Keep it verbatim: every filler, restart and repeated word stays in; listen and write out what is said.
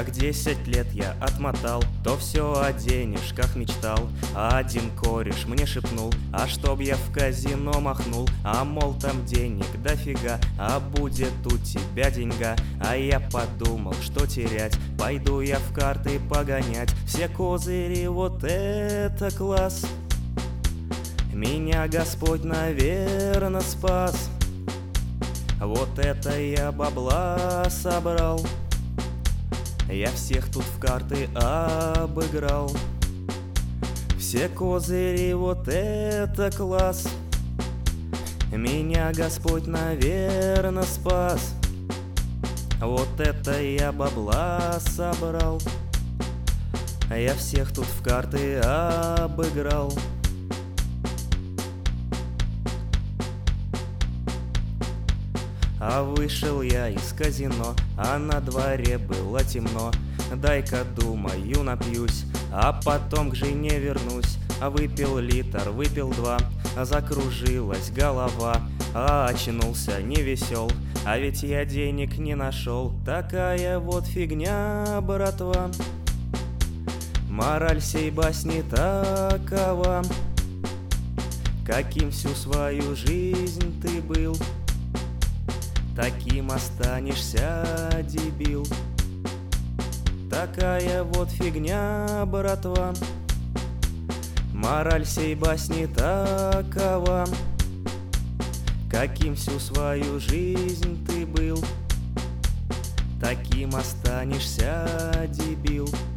Как десять лет я отмотал, то все о денежках мечтал. А один кореш мне шепнул: а чтоб я в казино махнул, а мол там денег дофига, а будет у тебя деньга. А я подумал, что терять, пойду я в карты погонять. Все козыри, вот это класс, меня Господь, наверно, спас. Вот это я бабла собрал, я всех тут в карты обыграл. Все козыри, вот это класс, меня Господь, наверно, спас. Вот это я бабла собрал, я всех тут в карты обыграл. А вышел я из казино, а на дворе было темно. Дай-ка, думаю, напьюсь, а потом к жене вернусь. А выпил литр, выпил два, а закружилась голова. А очнулся невесел, а ведь я денег не нашел. Такая вот фигня, братва, мораль сей басни такова: каким всю свою жизнь ты был, таким останешься, дебил. Такая вот фигня, братва, мораль сей басни такова: каким всю свою жизнь ты был, таким останешься, дебил.